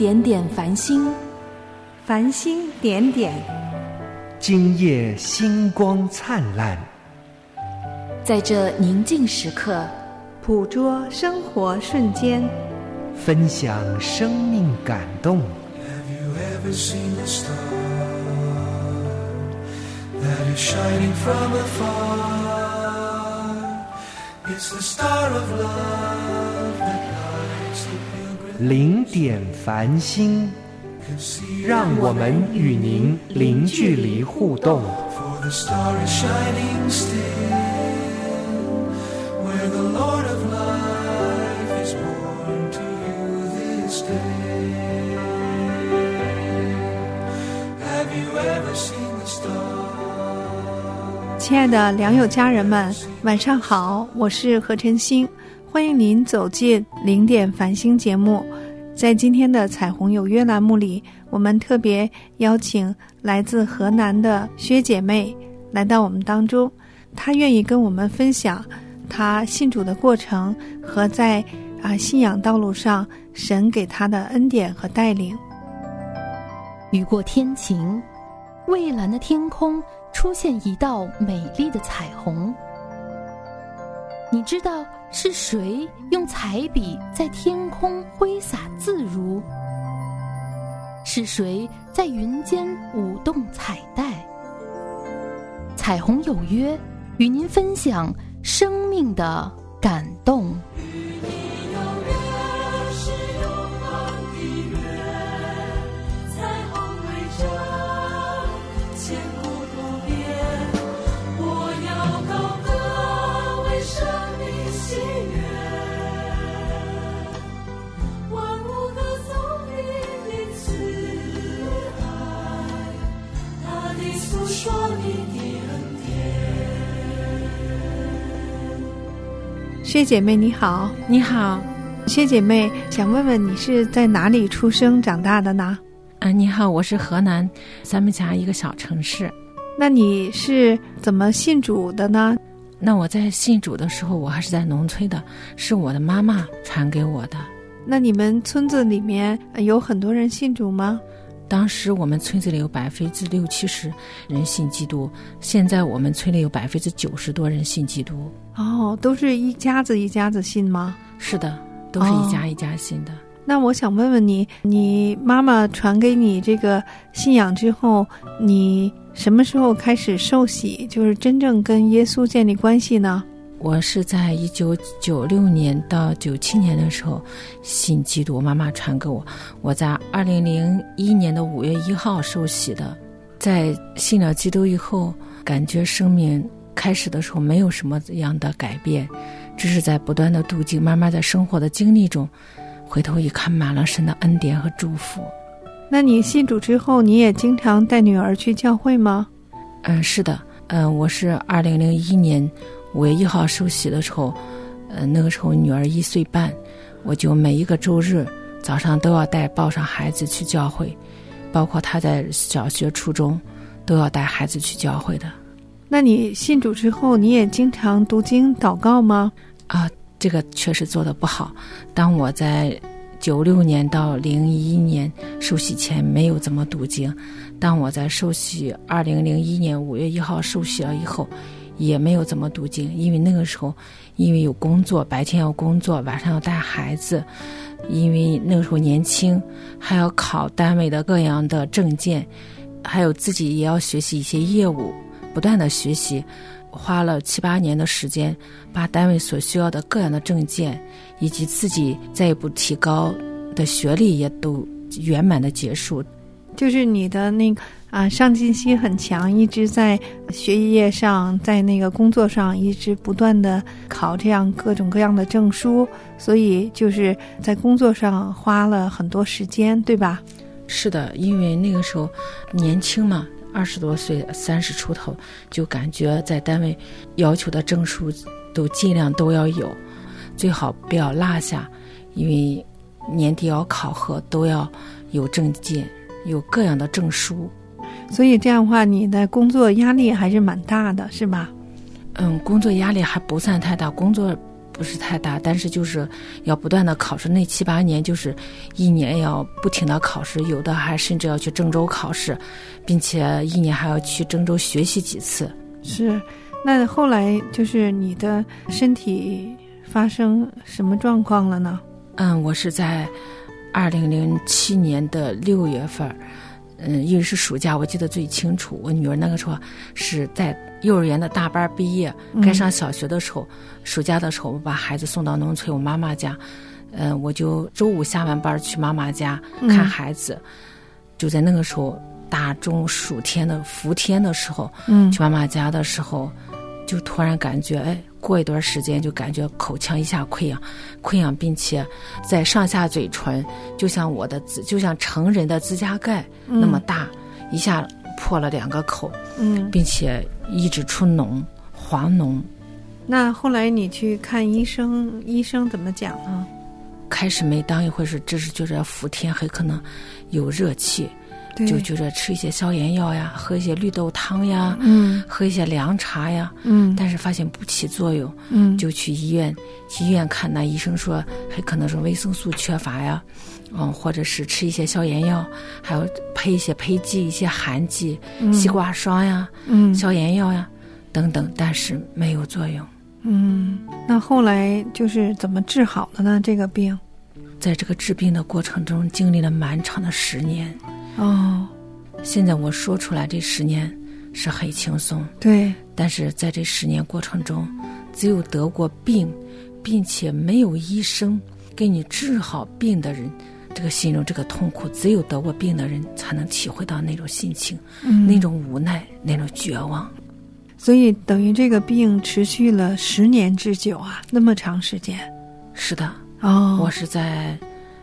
点点繁星， 繁星点点， 今夜星光灿烂。 在这宁静时刻， 捕捉生活瞬间， 分享生命感动。 Have you ever seen a star that is shining from afar? It's the star of love that lights the pilgrim. 零点繁星，让我们与您零距离互动。 For the star is shining still, where the Lord of life is born to you this day. Have you ever seen the star? 亲爱的良友家人们，晚上好，我是何晨星，欢迎您走进零点繁星节目。在今天的彩虹有约栏目里，我们特别邀请来自河南的薛姐妹来到我们当中，她愿意跟我们分享她信主的过程和在信仰道路上神给她的恩典和带领。 雨过天晴，蔚蓝的天空出现一道美丽的彩虹。你知道是谁用彩笔在天空挥洒自如？是谁在云间舞动彩带？彩虹有约，与您分享生命的感动。 薛姐妹你好。 你好。 薛姐妹，想问问你是在哪里出生长大的呢？ 你好，我是河南三门峡一个小城市。 那你是怎么信主的呢？ 那我在信主的时候，我还是在农村的，是我的妈妈传给我的。 那你们村子里面有很多人信主吗？ 当时我们村子里有60-70%人信基督，现在我们村里有90%多人信基督。 哦，都是一家子一家子信吗？ 是的，都是一家一家信的。 那我想问问你，你妈妈传给你这个信仰之后，你什么时候开始受洗，就是真正跟耶稣建立关系呢？ 我是在1996年到97年的时候信基督，妈妈传给我。我在2001年的5月1号受洗的。在信了基督以后，感觉生命开始的时候没有什么样的改变，只是在不断的途径，慢慢在生活的经历中，回头一看满了神的恩典和祝福。 那你信主之后，你也经常带女儿去教会吗？ 是的。我是2001年5月1号受洗的时候，那个时候女儿1岁半，我就每一个周日早上都要抱上孩子去教会，包括她在小学初中都要带孩子去教会的。 那你信主之后，你也经常读经祷告吗？ 这个确实做得不好。当我在96年到01年受洗前没有怎么读经，当我在受洗2001年5月1号受洗了以后，也没有怎么读经，因为那个时候因为有工作，白天要工作，晚上要带孩子，因为那个时候年轻，还要考单位的各样的证件，还有自己也要学习一些业务，不断的学习，花了7-8年的时间，把单位所需要的各样的证件以及自己再一步提高的学历也都圆满的结束。 就是你的那个上进心很强，一直在学业上，在那个工作上一直不断的考这样各种各样的证书，所以就是在工作上花了很多时间，对吧？ 是的，因为那个时候年轻嘛，20多岁30出头，就感觉在单位要求的证书都尽量都要有，最好不要落下，因为年底要考核，都要有证件，有各样的证书。 所以这样的话，你的工作压力还是蛮大的，是吧？ 工作压力还不算太大，工作不是太大，但是就是要不断的考试，那7、8年就是一年要不停的考试，有的还甚至要去郑州考试，并且一年还要去郑州学习几次。 是，那后来就是你的身体发生什么状况了呢？ 我是在2007年的6月份，因为是暑假，我记得最清楚。我女儿那个时候是在幼儿园的大班毕业，该上小学的时候，暑假的时候我把孩子送到农村我妈妈家，我就周五下完班去妈妈家看孩子，就在那个时候大中暑天的伏天的时候，去妈妈家的时候，就突然感觉过一段时间就感觉口腔一下溃疡，并且在上下嘴唇就像成人的指甲盖那么大，一下破了2个口，并且一直出脓，黄脓。 那后来你去看医生，医生怎么讲呢？ 开始没当一回事，只是觉得伏天很可能有热气，就觉得吃一些消炎药呀，喝一些绿豆汤呀，喝一些凉茶呀，但是发现不起作用，就去医院看，那医生说很可能是维生素缺乏呀，或者是吃一些消炎药，还有配一些胚剂、一些寒剂，西瓜霜呀，消炎药呀等等，但是没有作用。 那后来就是怎么治好了呢？这个病， 在这个治病的过程中，经历了漫长的10年。现在我说出来这10年是很轻松， 对， 但是在这10年过程中，只有得过病并且没有医生给你治好病的人，这个心中这个痛苦，只有得过病的人才能体会到那种心情，那种无奈，那种绝望。 所以等于这个病持续了10年之久啊，那么长时间。 是的，我是在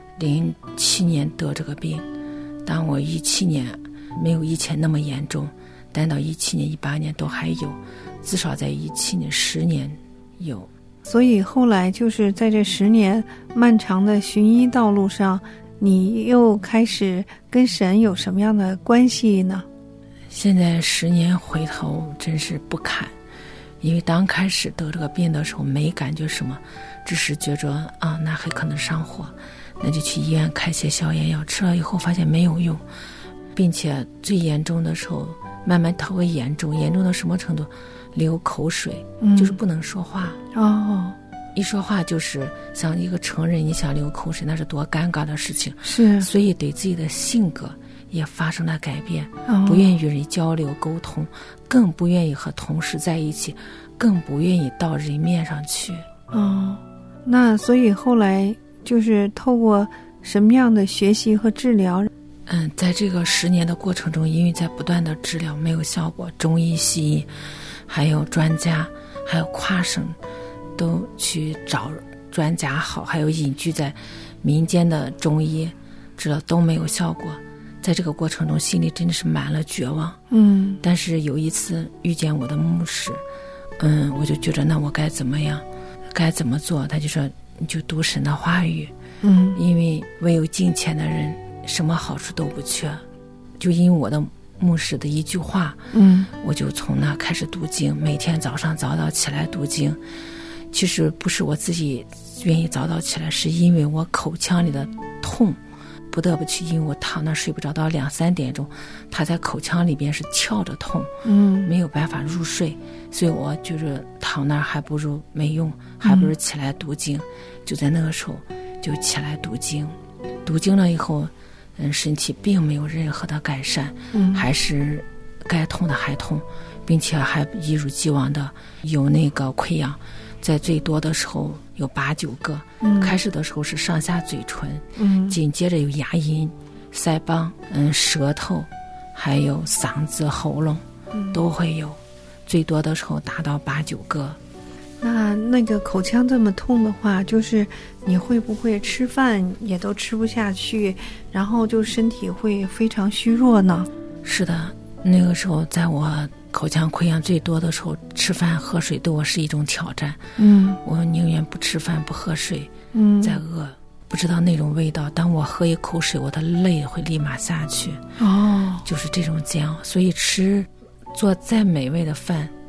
07年得这个病，但我17年没有以前那么严重，但到17年、18年都还有，至少在17年、10年有。 所以后来就是在这10年漫长的寻医道路上，你又开始跟神有什么样的关系呢？ 现在10年回头真是不堪，因为刚开始得这个病的时候没感觉什么，只是觉着那很可能上火，那就去医院开些消炎药，吃了以后发现没有用，并且最严重的时候慢慢它会严重到什么程度？流口水，就是不能说话。一说话就是像一个成人，你想流口水，那是多尴尬的事情。 是， 所以对自己的性格也发生了改变，不愿意与人交流沟通，更不愿意和同事在一起，更不愿意到人面上去。 那所以后来就是透过什么样的学习和治疗？ 在这个10年的过程中，因为在不断的治疗没有效果，中医西医还有专家还有跨省都去找专家好，还有隐居在民间的中医治疗都没有效果。在这个过程中心里真的是满了绝望。但是有一次遇见我的牧师，我就觉得那我该怎么样，该怎么做？他就说你就读神的话语，因为唯有敬虔的人什么好处都不缺。就因为我的牧师的一句话，我就从那开始读经，每天早上早早起来读经。其实不是我自己愿意早早起来，是因为我口腔里的痛不得不去，因为我躺那睡不着，到2、3点钟他在口腔里边是翘着痛，没有办法入睡，所以我觉得躺那还不如没用，还不如起来读经。就在那个时候就起来读经，读经了以后身体并没有任何的改善，还是该痛的还痛，并且还一如既往的有那个溃疡，在最多的时候有8、9个，开始的时候是上下嘴唇，紧接着有牙龈、腮帮、舌头，还有嗓子、喉咙，都会有，最多的时候达到8、9个。 那个口腔这么痛的话，就是你会不会吃饭也都吃不下去，然后就身体会非常虚弱呢？ 是的，那个时候在我口腔溃疡最多的时候，吃饭喝水对我是一种挑战。我宁愿不吃饭不喝水，再饿，不知道那种味道。当我喝一口水，我的泪会立马下去。就是这种煎熬。所以做再美味的饭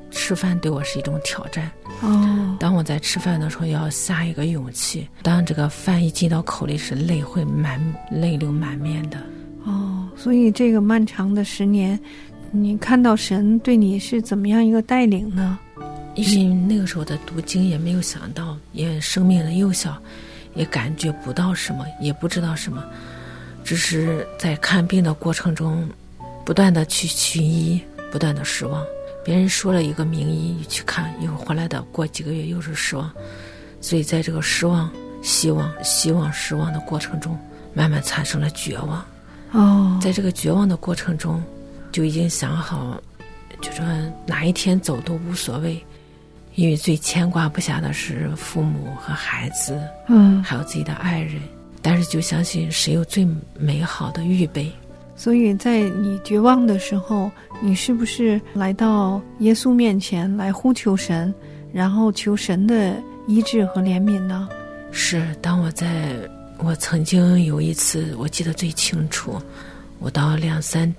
吃饭对我是一种挑战。当我在吃饭的时候要下一个勇气，当这个饭一进到口里时，泪流满面的。 所以这个漫长的10年，你看到神对你是怎么样一个带领呢？ 因为那个时候的读经也没有想到，也生命的幼小，也感觉不到什么，也不知道什么，只是在看病的过程中不断的去寻医，不断的失望。别人说了一个名医去看，又回来的过几个月又是失望。所以在这个失望、希望、失望的过程中，慢慢产生了绝望。在这个绝望的过程中，就已经想好，就说哪一天走都无所谓，因为最牵挂不下的是父母和孩子，还有自己的爱人。但是就相信谁有最美好的预备。 所以在你绝望的时候，你是不是来到耶稣面前来呼求神，然后求神的医治和怜悯呢？ 是，当我曾经有一次，我记得最清楚，我到凌晨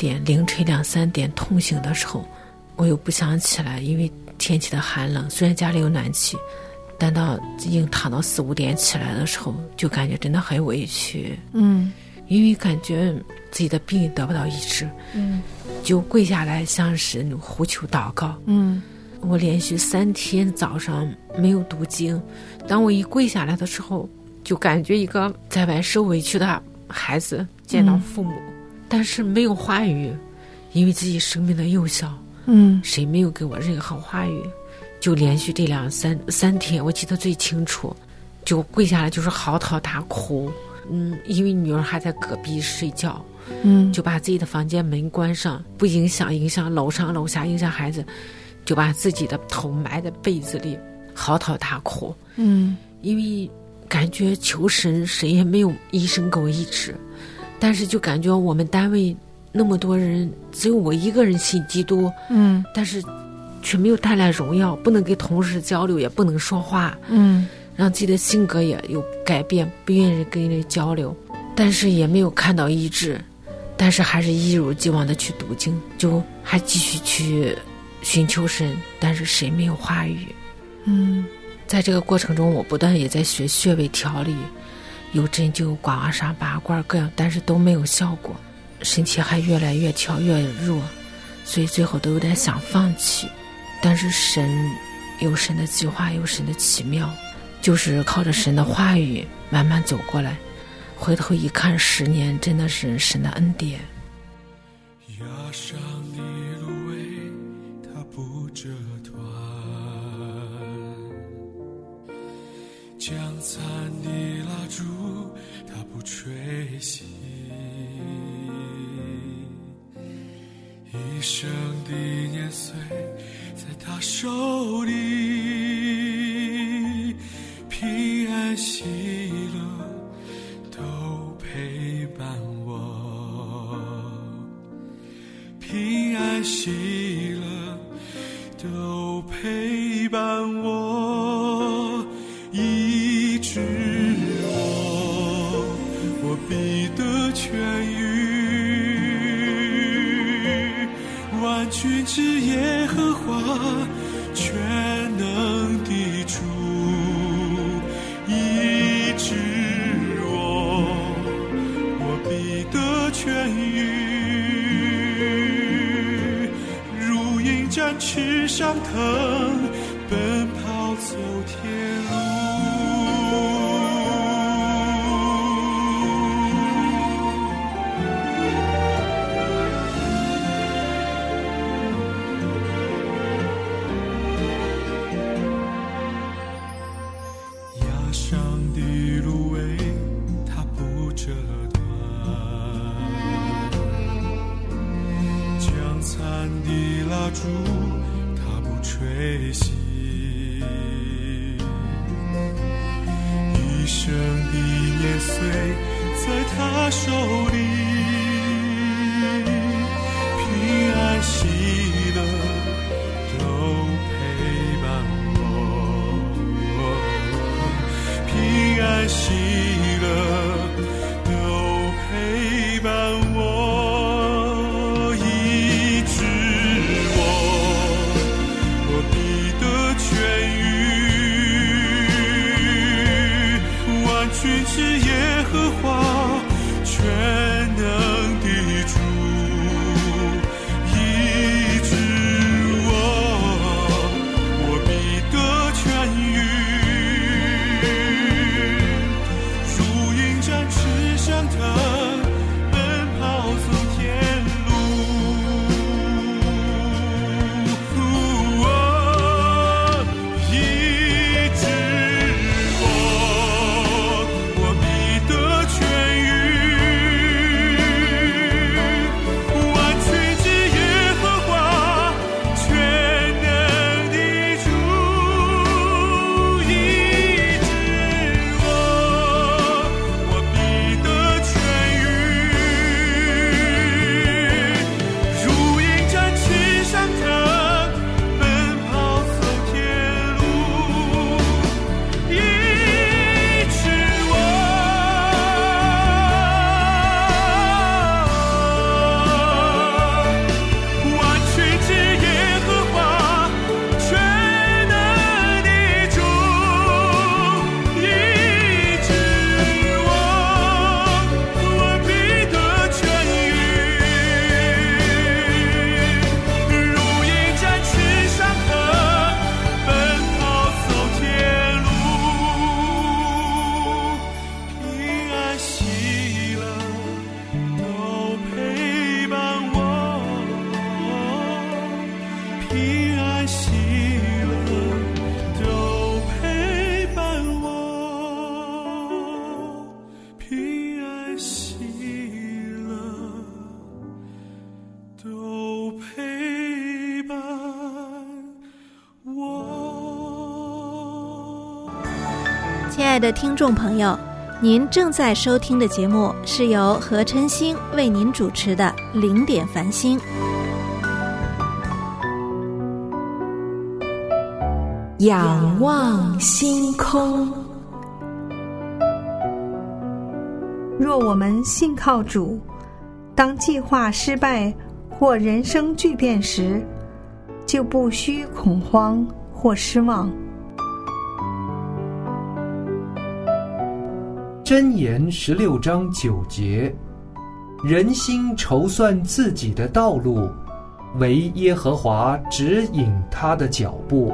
2、3点痛醒的时候，我又不想起来，因为天气的寒冷，虽然家里有暖气，但到已经躺到4、5点起来的时候，就感觉真的很委屈。因为感觉自己的病得不到医治，就跪下来向神呼求祷告。我连续3天早上没有读经，当我一跪下来的时候，就感觉一个在外受委屈的孩子见到父母，但是没有话语，因为自己生命的幼小，谁没有给我任何话语，就连续这3天，我记得最清楚，就跪下来就是嚎啕大哭。因为女儿还在隔壁睡觉，就把自己的房间门关上，不影响楼上楼下，影响孩子，就把自己的头埋在被子里，嚎啕大哭。因为感觉求神，谁也没有医生给我医治，但是就感觉我们单位那么多人，只有我一个人信基督，但是却没有带来荣耀，不能跟同事交流，也不能说话，让自己的性格也有改变，不愿意跟人交流，但是也没有看到医治，但是还是一如既往的去读经，就还继续去寻求神，但是谁没有话语。在这个过程中，我不断也在学穴位调理，有针灸、刮痧、拔罐各样，但是都没有效果，身体还越来越挑越弱，所以最后都有点想放弃。但是神有神的计划，有神的奇妙，就是靠着神的话语慢慢走过来，回头一看10年真的是神的恩典。 压上的芦苇它不折断，将残的蜡烛它不吹熄，一生的年岁在他手里，平安喜乐都陪伴我，平安喜乐都陪伴我，医治我必得痊愈，万军之耶和华全能的主医治我必得痊愈，如鹰展翅上腾，奔跑走天路。压上的芦苇它不折断，将残的蜡烛它不吹熄，一生的年岁在他手里，平安喜乐都陪伴我，平安喜乐都陪伴我，医治我寻知耶和华全能的主，医治我必得痊愈。如鹰展翅上腾，奔跑走天路。医治我必得痊愈。万军之耶和华全能的主，医治我必得痊愈。如鹰展翅上腾，奔跑走天路，医治我。万军之耶和华全能的主，医治我必得痊愈。如鹰展翅上腾，奔跑走天路，平安喜乐都陪伴我，平安喜乐都陪伴我，平安喜乐都陪伴我。 亲爱的听众朋友，您正在收听的节目是由何琛星为您主持的零点繁星。 仰望星空。 若我们信靠主，当计划失败或人生巨变时，就不需恐慌或失望。 箴言16章9节，人心筹算自己的道路，唯耶和华指引他的脚步。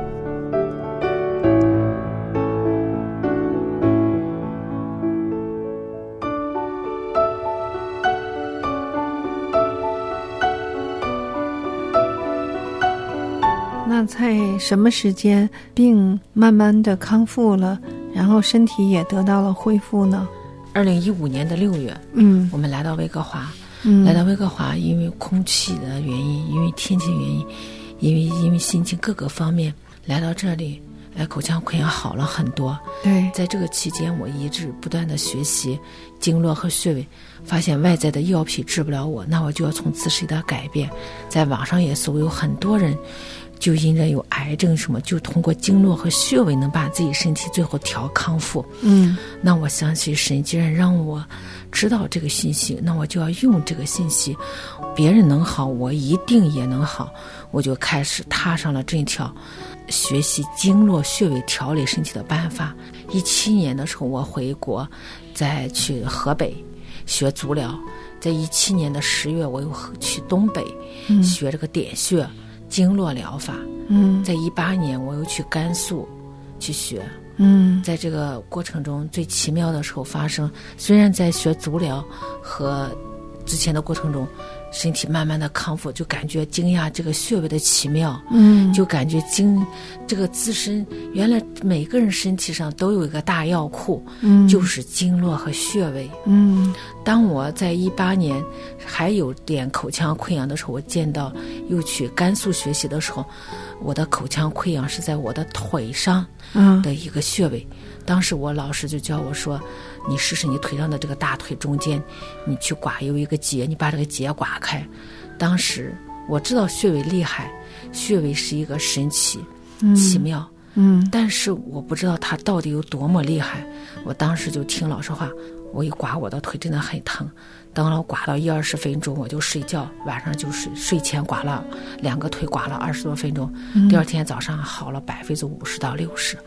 那在什么时间病慢慢的康复了，然后身体也得到了恢复呢 ？2015年的6月，我们来到温哥华，来到温哥华，因为空气的原因，因为天气原因，因为心情各个方面来到这里，口腔溃疡好了很多。 对， 在这个期间，我一直不断的学习经络和穴位，发现外在的药品治不了我，那我就要从自身的改变。在网上也搜，有很多人就因着有癌症什么，就通过经络和穴位能把自己身体最后调康复。那我相信神既然让我知道这个信息，那我就要用这个信息，别人能好，我一定也能好。我就开始踏上了这条学习经络穴位调理身体的办法。17年的时候我回国，再去河北学足疗。在17年的10月，我又去东北学这个点穴经络疗法。在18年我又去甘肃去学。在这个过程中最奇妙的时候发生，虽然在学足疗和之前的过程中身体慢慢的康复，就感觉惊讶这个穴位的奇妙。就感觉这个自身原来每个人身体上都有一个大药库，就是经络和穴位。当我在18年还有点口腔溃疡的时候，我见到又去甘肃学习的时候，我的口腔溃疡是在我的腿上的一个穴位。当时我老师就教我说，你试试你腿上的这个大腿中间，你去刮有一个结，你把这个结刮开。当时我知道穴位厉害，穴位是一个神奇奇妙，但是我不知道它到底有多么厉害。我当时就听老师话，我一刮我的腿真的很疼。等了刮到10-20分钟我就睡觉，晚上就睡前刮了2个腿，刮了20多分钟，第二天早上好了50%到60%。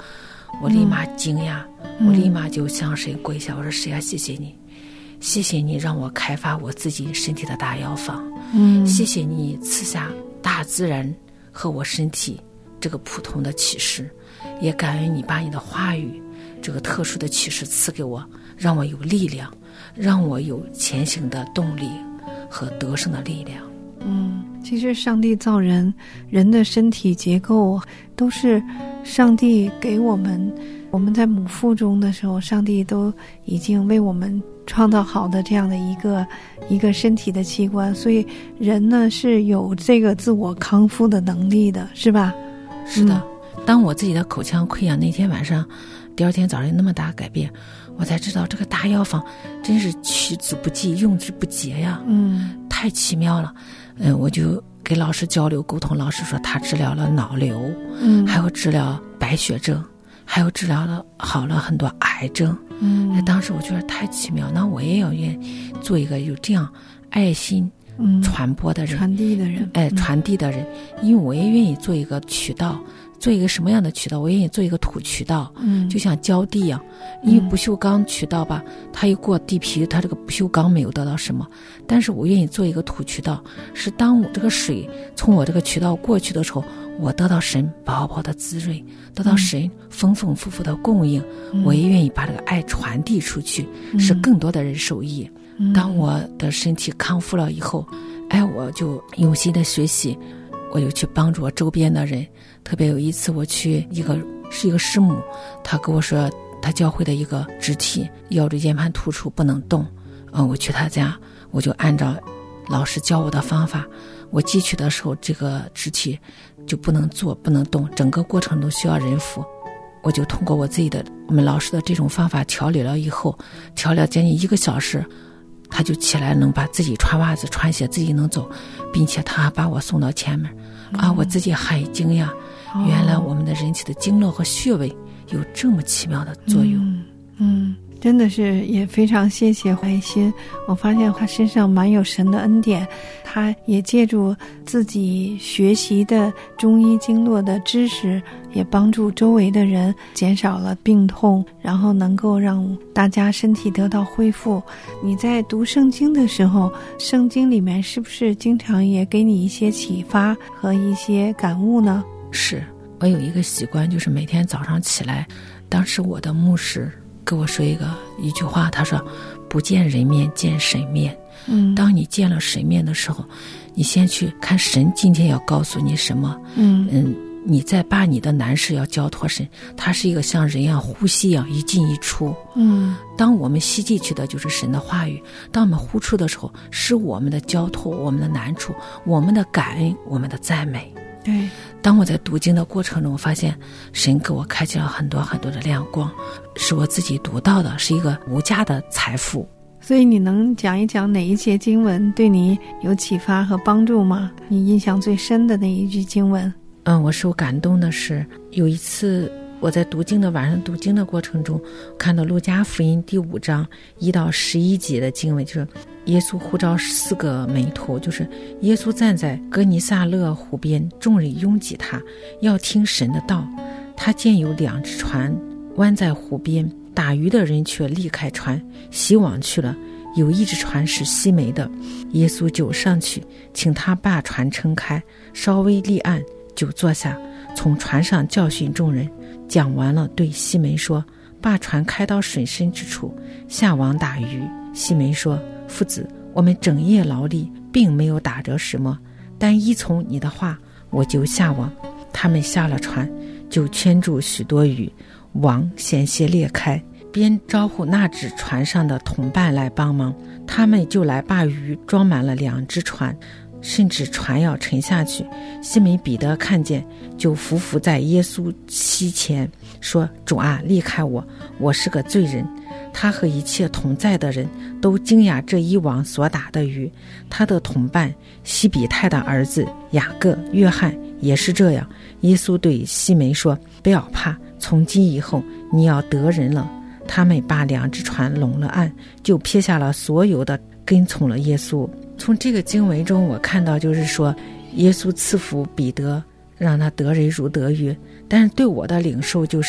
我立马惊讶，我立马就向神跪下，我说神啊，谢谢你，谢谢你让我开发我自己身体的大药方，谢谢你赐下大自然和我身体这个普通的启示，也感恩你把你的话语这个特殊的启示赐给我，让我有力量，让我有前行的动力和得胜的力量。 其实上帝造人，人的身体结构都是上帝给我们在母腹中的时候，上帝都已经为我们创造好的这样的一个身体的器官，所以人呢是有这个自我康复的能力的，是吧？ 是的，当我自己的口腔溃疡那天晚上，第二天早上有那么大改变，我才知道这个大药方真是取之不尽，用之不竭呀，太奇妙了。我就给老师交流沟通，老师说他治疗了脑瘤，还有治疗白血症，还有治疗了好了很多癌症。当时我觉得太奇妙，那我也要愿意做一个有这样爱心传播的人， 传递的人， 传递的人，因为我也愿意做一个渠道。做一个什么样的渠道？我愿意做一个土渠道，就像浇地一样。因为不锈钢渠道吧，它一过地皮，它这个不锈钢没有得到什么，但是我愿意做一个土渠道，是当我这个水从我这个渠道过去的时候，我得到神饱饱的滋润，得到神丰丰富富的供应，我也愿意把这个爱传递出去，使更多的人受益。当我的身体康复了以后，我就用心的学习，我就去帮助我周边的人。特别有一次我去一个师母，她跟我说她教会的一个肢体腰椎间盘突出不能动，我去她家，我就按照老师教我的方法，我汲取的时候这个肢体就不能做不能动，整个过程都需要人扶。我就通过我们老师的这种方法调理了以后，调了将近1个小时，他就起来能把自己穿袜子穿鞋自己能走，并且他还把我送到前面我自己很惊讶，原来我们的人体的经络和穴位有这么奇妙的作用。 真的是也非常谢谢爱心，我发现他身上蛮有神的恩典，他也借助自己学习的中医经络的知识，也帮助周围的人减少了病痛，然后能够让大家身体得到恢复。你在读圣经的时候，圣经里面是不是经常也给你一些启发和一些感悟呢？ 是，我有一个习惯，就是每天早上起来，当时我的牧师跟我说一句话，他说不见人面见神面。当你见了神面的时候，你先去看神今天要告诉你什么，你再把你的难事要交托神，他是一个像人一样呼吸一样一进一出。当我们吸进去的就是神的话语，当我们呼出的时候，是我们的交托，我们的难处，我们的感恩，我们的赞美。 对， 当我在读经的过程中，我发现神给我开启了很多很多的亮光，是我自己读到的，是一个无价的财富。 所以你能讲一讲哪一节经文对你有启发和帮助吗？你印象最深的那一句经文？ 我受感动的是有一次我在晚上读经的过程中，看到路加福音第5章1到11节的经文，就是耶稣呼召4个门徒，就是耶稣站在哥尼撒勒湖边，众人拥挤他，要听神的道。他见有2只船弯在湖边，打鱼的人却离开船洗网去了，有1只船是西梅的，耶稣就上去请他把船撑开，稍微离岸就坐下，从船上教训众人。讲完了，对西门说，把船开到水深之处，下网打鱼。西门说，夫子，我们整夜劳力，并没有打着什么，但依从你的话，我就下网。他们下了船，就圈住许多鱼，网险些裂开，边招呼那只船上的同伴来帮忙，他们就来把鱼装满了2只船，甚至船要沉下去。西门彼得看见，就伏在耶稣膝前说，主啊，离开我，我是个罪人。他和一切同在的人都惊讶这一网所打的鱼。他的同伴西比泰的儿子雅各、约翰也是这样。耶稣对西门说，不要怕，从今以后你要得人了。他们把2只船拢了岸，就撇下了所有的，跟从了耶稣。从这个经文中我看到，就是说耶稣赐福彼得，让他得人如得鱼。但是对我的领受就是，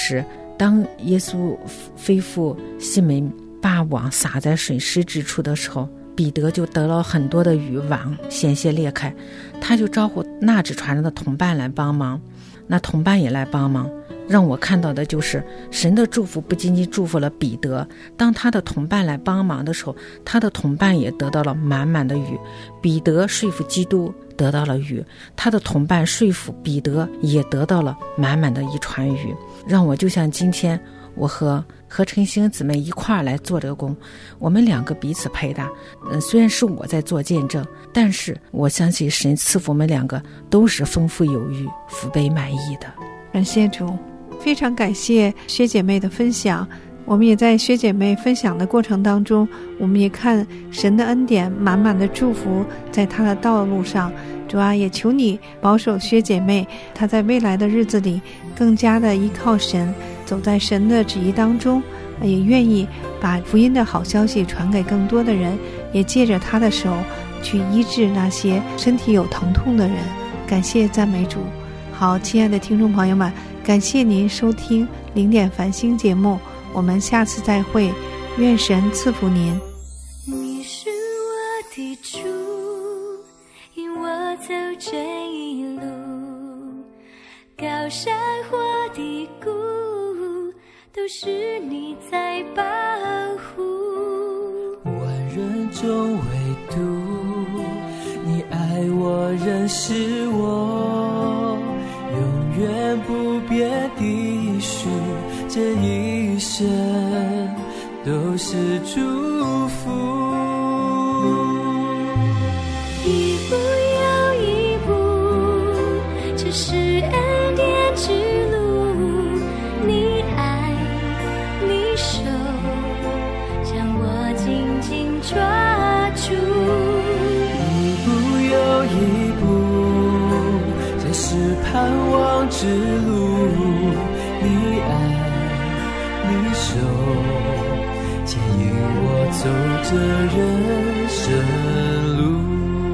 当耶稣吩咐西门把网撒在水湿之处的时候，彼得就得了很多的鱼，网险些裂开，他就招呼那只船上的同伴来帮忙，那同伴也来帮忙。让我看到的就是神的祝福不仅仅祝福了彼得，当他的同伴来帮忙的时候，他的同伴也得到了满满的鱼。彼得说服基督得到了鱼，他的同伴说服彼得也得到了满满的一船鱼。让我就像今天我和何晨星姊妹一块儿来做这个工，我们两个彼此配搭。虽然是我在做见证，但是我相信神赐福我们两个都是丰富有余、福杯满溢的。 感谢主，非常感谢薛姐妹的分享。我们也在薛姐妹分享的过程当中，我们也看神的恩典满满的祝福在她的道路上。主啊，也求你保守薛姐妹，她在未来的日子里更加的依靠神，走在神的旨意当中，也愿意把福音的好消息传给更多的人，也借着她的手去医治那些身体有疼痛的人。感谢赞美主。好，亲爱的听众朋友们，感谢您收听零点繁星节目，我们下次再会，愿神赐福您。 你是我的主，引我走这一路，高山或低谷，都是你在保护。 万人中唯独你爱我，认识我，永远不变的许，这一生都是祝福。 一步又一步，这是恩典之路，你爱你手将我紧紧抓住。 一步又一步，这是盼望之路，你爱你手牵引我走这人生路。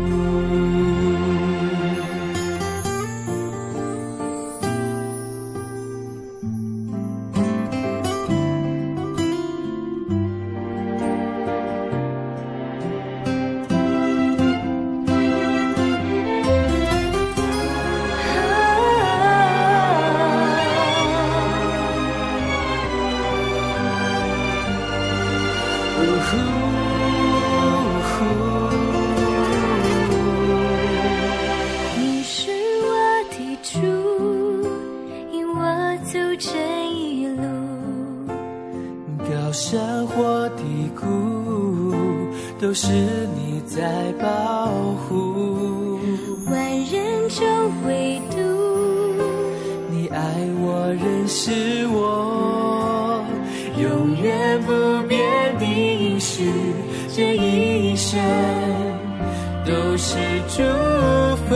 你是我的主，引我走这一路， 高山或低谷，都是你在保护。 万人中唯独你爱我，认识我，永远不变的应许，这一生都是祝福。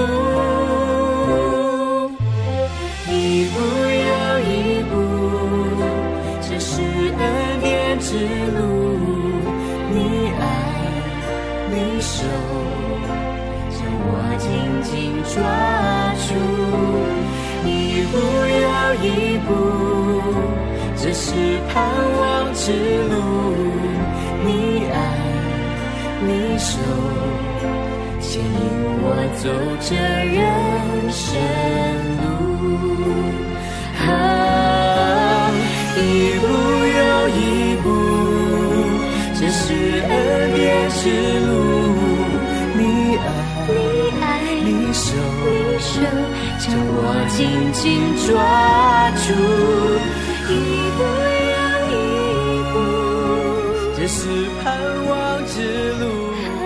一步又一步，这是恩典之路，你爱你手将我紧紧抓住。一步又一步，这是盼望之路，你爱你手牵引我走这人生路。一步又一步，这是恩典之路，你爱你手将我紧紧抓住。一步又一步，这是盼望之路，